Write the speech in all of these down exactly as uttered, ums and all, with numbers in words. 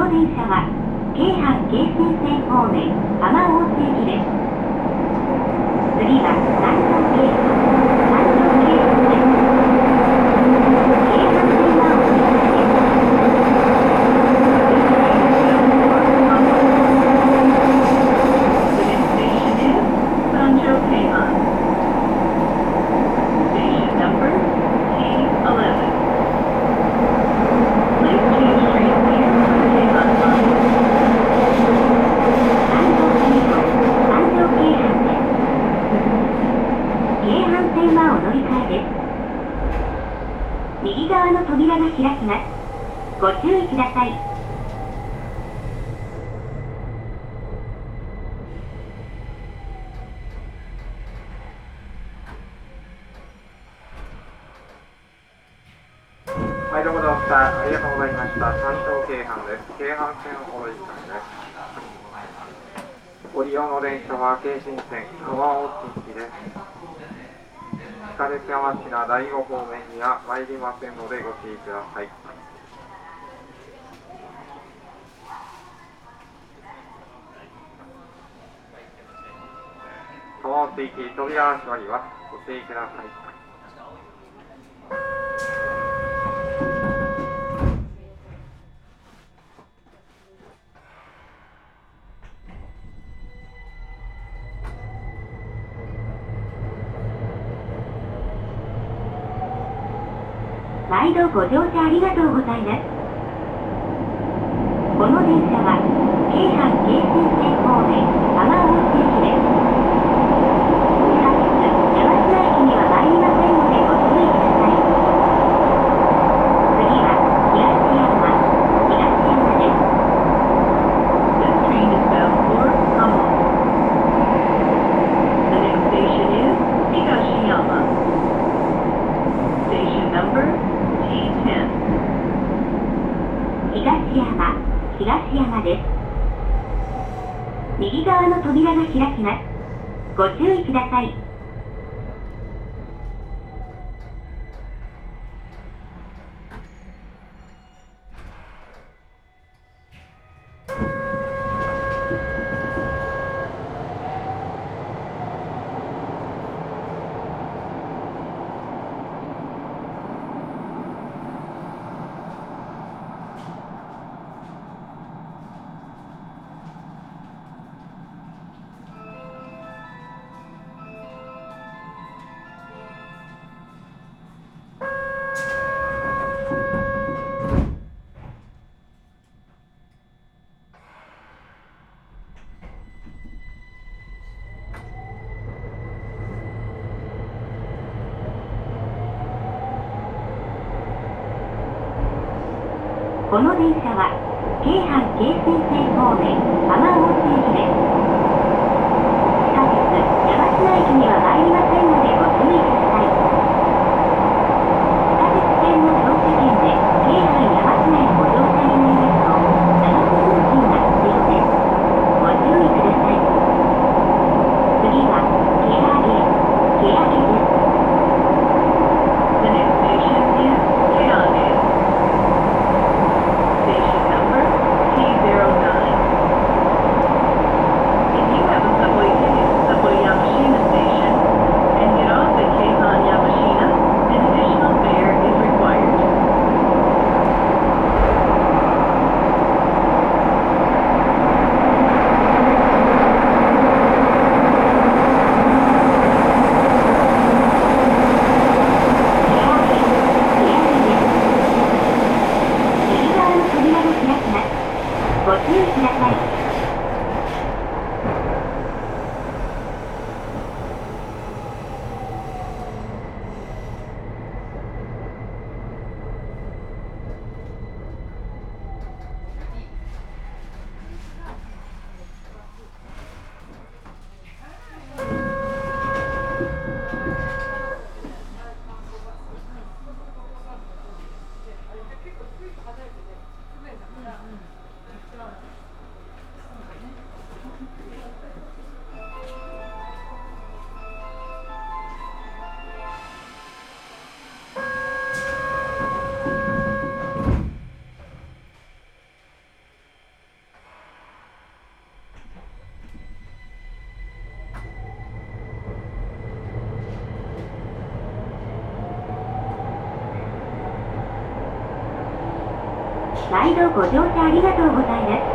の電車は京阪京浜線方面浜大津駅です。次は南東京阪南東京阪です。京阪線はお乗り換えです。右側の扉が開きます。ご注意ください。 はい、どうもどうもありがとうございました。山東京阪です。京阪線お乗り換えです。ご利用の電車は京浜線浜大津行きです。地下鉄山科第五方面には参りませんのでご注意ください。浜大津行き扉が閉まります。ご注意ください。 毎度ご乗車ありがとうございます。この電車は京阪京浜線方面浜大津駅です。地下鉄山科駅には参りませんのでご注意ください。次は東山東山です。This train is bound for Hamo. The next station is Higashiyama. Station number東山、東山です。右側の扉が開きます。ご注意ください。この電車は京阪京浜線方面浜大津駅です。地下鉄山科駅には参りませんのでご注意ください。地下鉄線の乗車券で京阪山科へご乗車になりますと長く運賃が必要です。ご注意ください。次は毛上毛毛上です。The next station is Keage. Station number T zero nine. If you have a subway ticket to Subway Yamashina Station and get off at Keihan Yamashina, an additional fare is required. ご注意ください。 毎度ご乗車ありがとうございます。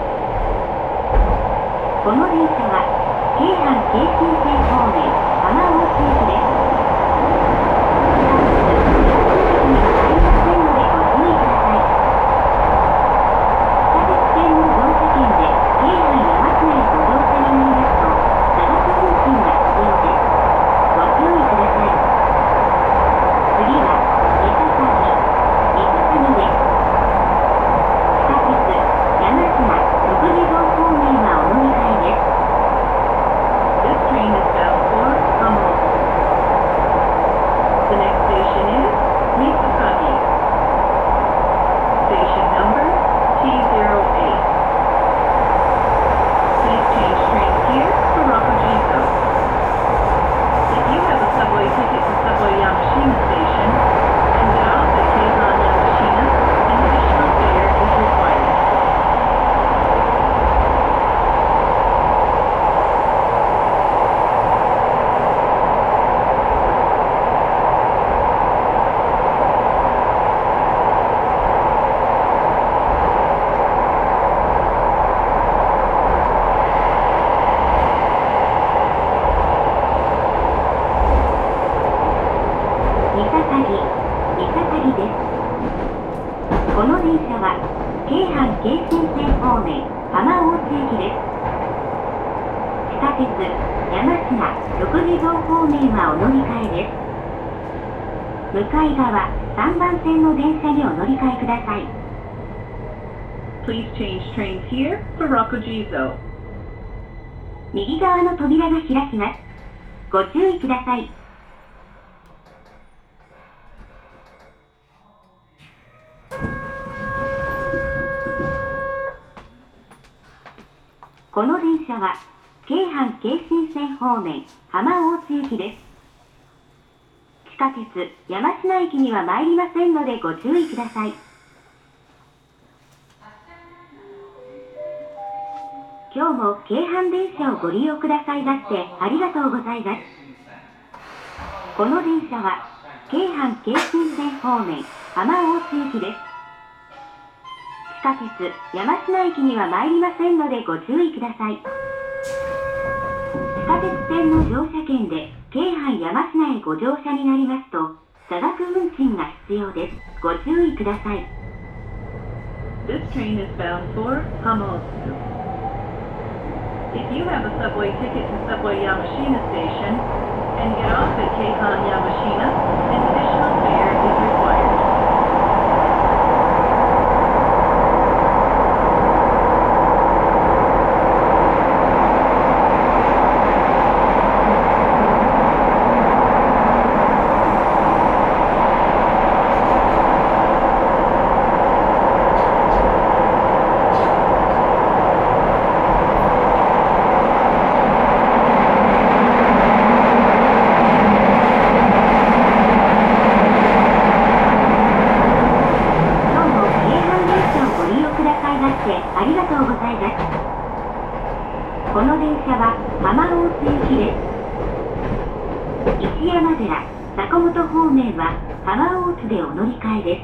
この電車は京阪京浜線方面浜大津駅です。この電車は京阪京浜線方面浜大津駅です。地下鉄山科六地蔵方面はお乗り換えです。向かい側さんばん線の電車にお乗り換えください。 Please change trains here for Rokujizo. 右側の扉が開きます。ご注意ください。この電車は京阪京浜線方面浜大津駅です。地下鉄山科駅には参りませんのでご注意ください。今日も京阪電車をご利用くださいましてありがとうございます。この電車は京阪京浜線方面浜大津駅です。地下鉄山科駅には参りませんのでご注意ください。地下鉄線の乗車券で京阪山科へご乗車になりますと差額運賃が必要です。ご注意ください。 This train is bound for Hamotsu. If you have a subway ticket to subway Yamashina Station and get off at Keihan Yamashina, an additional fare is required. ありがとうございます。この電車は浜大津行きです。石山寺、坂本方面は浜大津でお乗り換えです。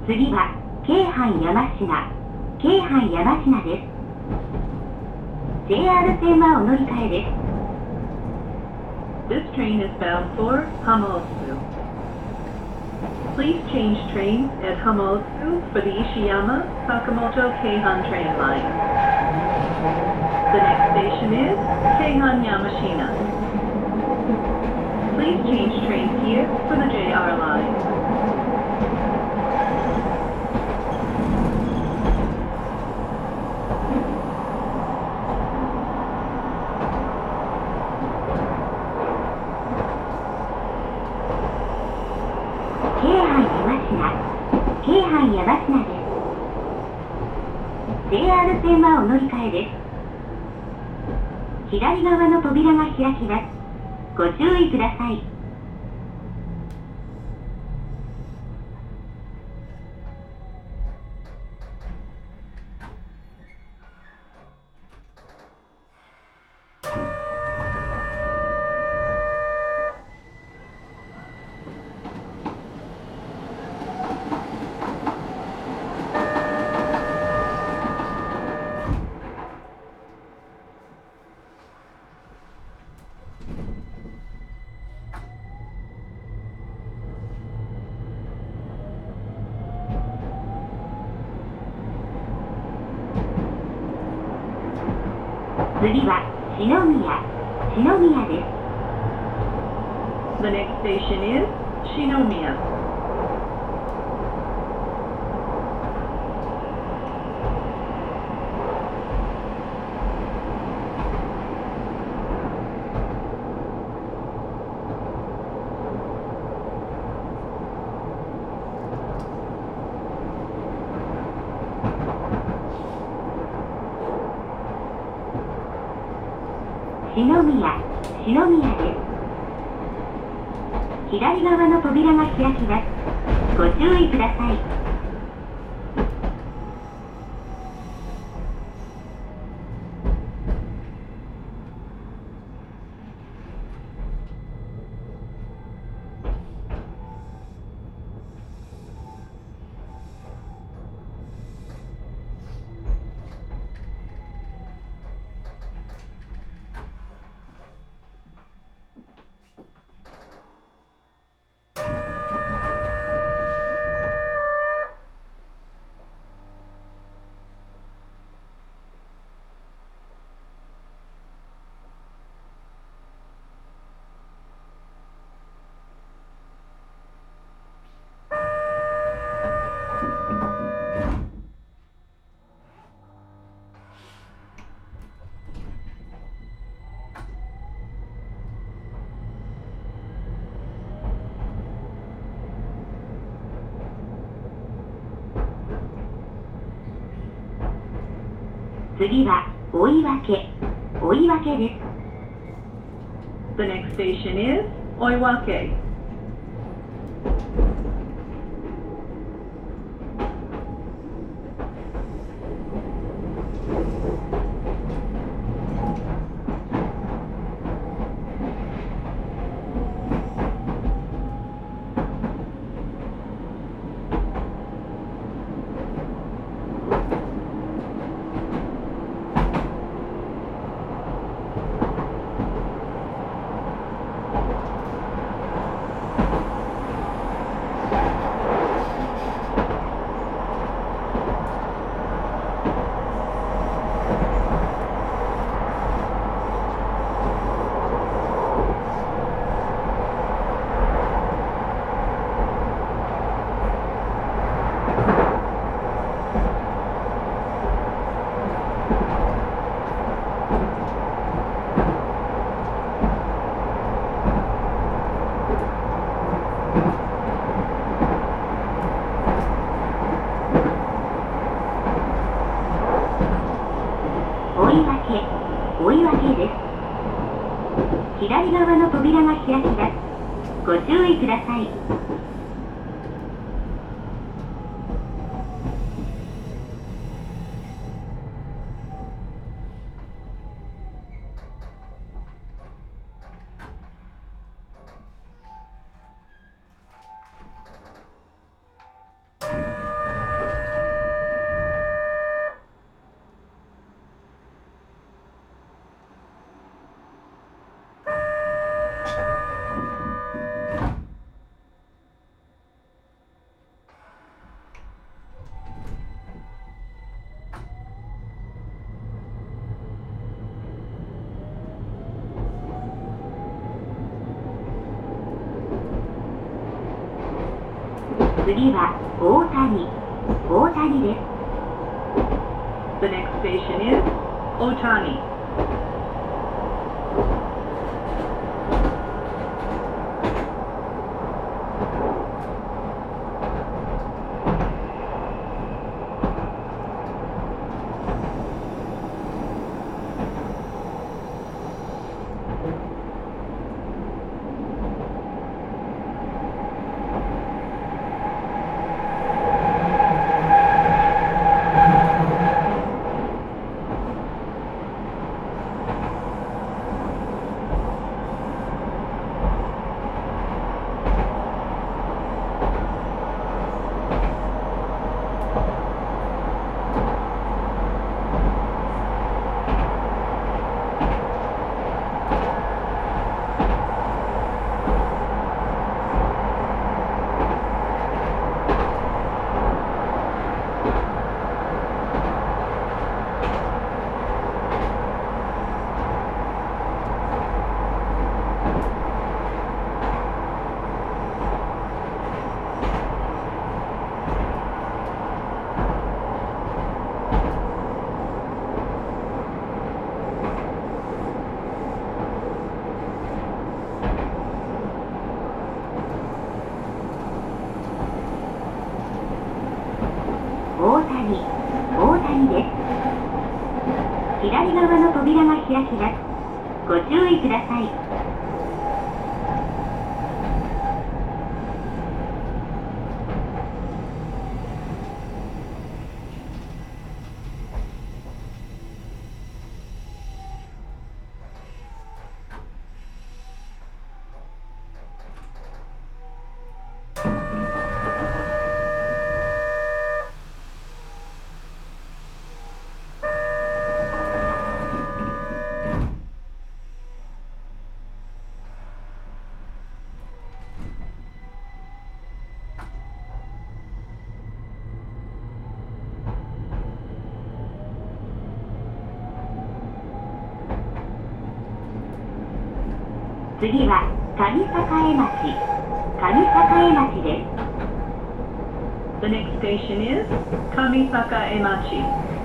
次は京阪山科、京阪山科です。ジェイアール 線はお乗り換えです。 This train is bound for Hamotsu. Please change trains at Hamotsu for the Ishiyama Sakamoto Keihan train line. The next station is Keihan Yamashina. Please change trains here for the J R line. 京阪山科です。 ジェイアール 線はお乗り換えです。左側の扉が開きます。ご注意ください。 次は篠宮篠宮です。 The next station is Shinomiya. 篠宮篠宮です。左側の扉が開きます。ご注意ください。次は追分追分です。 The next station is Oiwake. 追分です。左側の扉が開きます。ご注意ください。次は大谷大谷です。 The next station is Otani. りです。左側の扉が開きます。ご注意ください。次は上栄町、上栄町です。 The next station is Kamisakaemachi.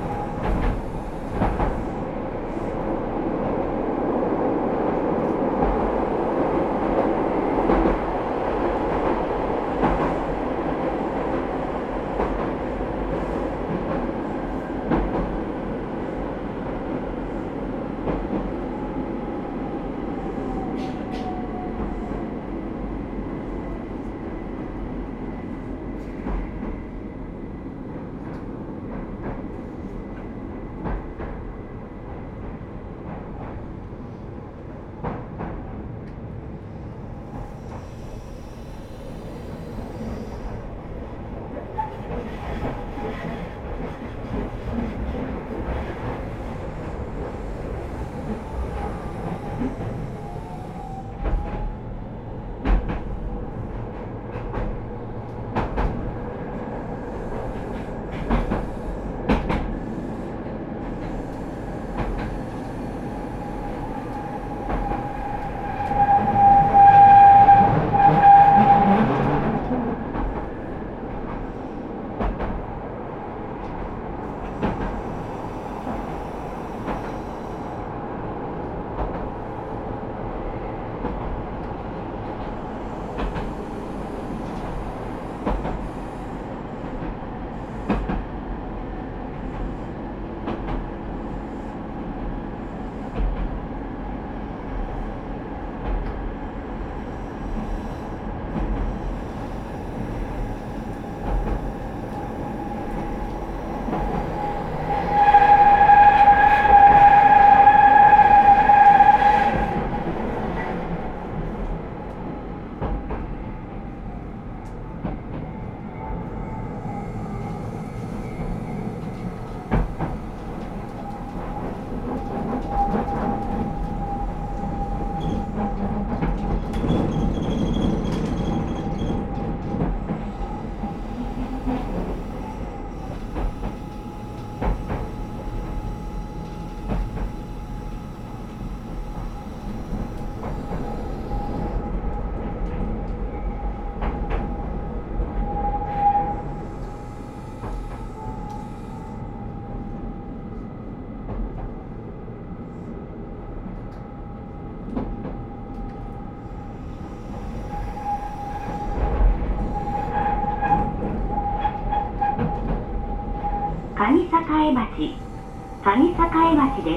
上栄町、上栄町です。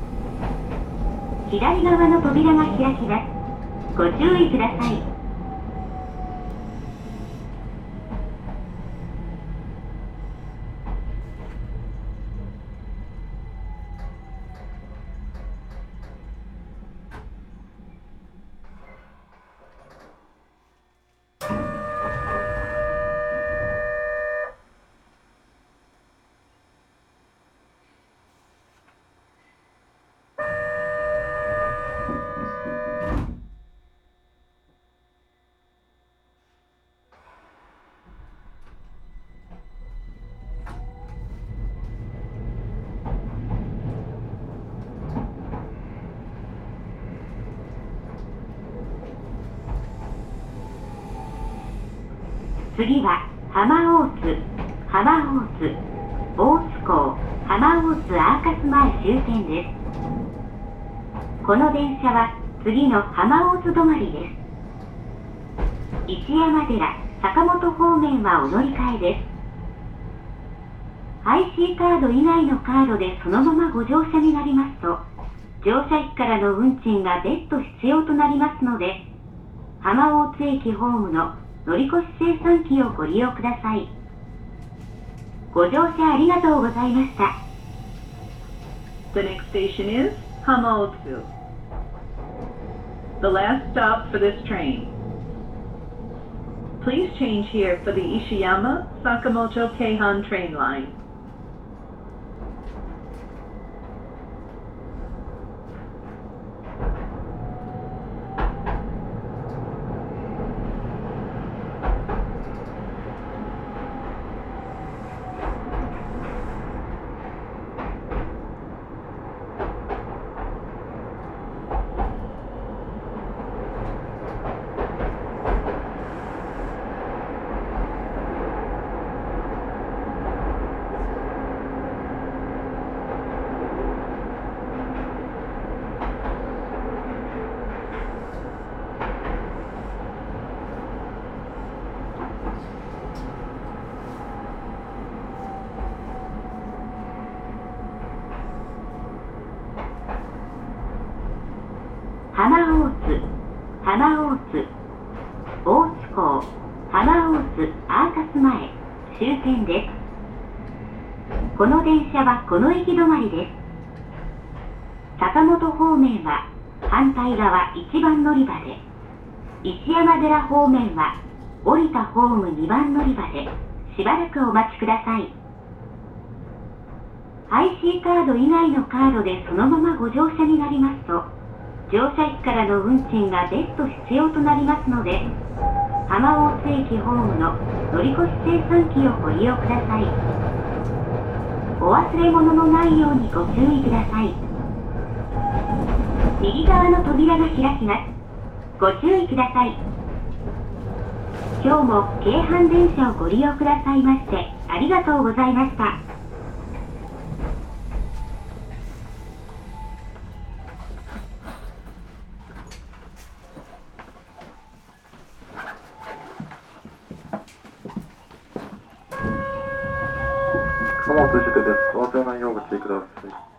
左側の扉が開きます。ご注意ください。次は浜大津、浜大津、大津港、浜大津アーカス前終点です。この電車は次の浜大津止まりです。石山寺、坂本方面はお乗り換えです。 アイシー カード以外のカードでそのままご乗車になりますと、乗車駅からの運賃が別途必要となりますので、浜大津駅ホームの乗り越し精算機をご利用ください。ご乗車ありがとうございました。 The next station is Hamaotsu. The last stop for this train. Please change here for the Ishiyama Sakamoto Keihan train line. 浜大津、浜大津、大津港、浜大津アーカス前、終点です。この電車はこの駅止まりです。坂本方面は反対側いちばん乗り場で、石山寺方面は降りたホームにばん乗り場で、しばらくお待ちください。アイシー カード以外のカードでそのままご乗車になりますと、乗車駅からの運賃が別途必要となりますので、浜大津駅ホームの乗り越し精算機をご利用ください。お忘れ物のないようにご注意ください。右側の扉が開きます。ご注意ください。今日も京阪電車をご利用くださいましてありがとうございました。 貨物自体です。ご案内をご注意ください。